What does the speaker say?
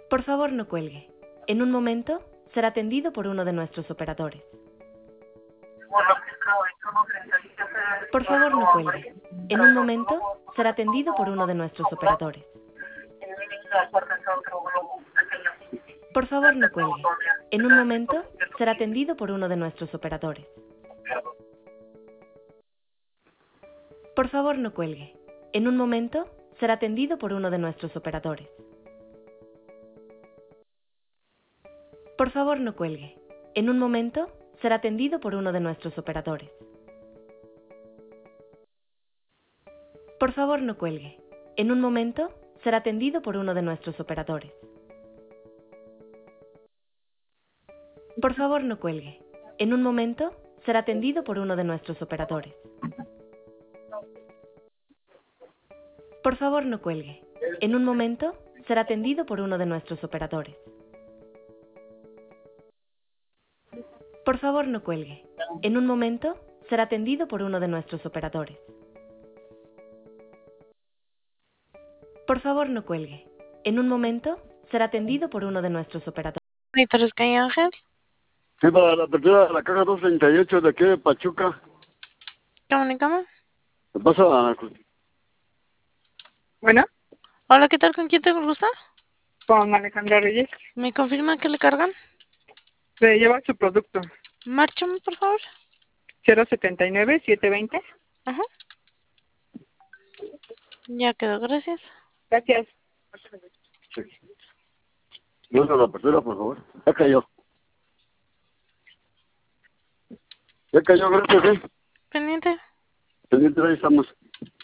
Por favor, no cuelgue. En un momento será atendido por uno de nuestros operadores. Por favor, no cuelgue. En un momento será atendido por uno de nuestros operadores. Por favor, no cuelgue. En un momento será atendido por uno de nuestros operadores. Por favor, no cuelgue. En un momento será atendido por uno de nuestros operadores. Por favor, no cuelgue. En un momento será atendido por uno de nuestros operadores. Por favor, no cuelgue. En un momento será atendido por uno de nuestros operadores. Por favor, no cuelgue. En un momento será atendido por uno de nuestros operadores. Por favor, no cuelgue. En un momento será atendido por uno de nuestros operadores. Por favor, no cuelgue. En un momento será atendido por uno de nuestros operadores. Por favor, no cuelgue. En un momento será atendido por uno de nuestros operadores. Buenas tardes, Ángel. Sí, para la apertura de la caja 238 de aquí de Pachuca. Comunicamos. ¿Qué pasa? Bueno, Hola, ¿qué tal? ¿Con quién te gusta? con Alejandra Reyes. ¿Me confirma que le cargan? Se lleva su producto. Márchame, por favor. 079-720. Ajá. Ya quedó, gracias. Gracias. Sí. No, la apertura, por favor. Ya cayó. Ya cayó, gracias, Pendiente. Pendiente, ahí estamos.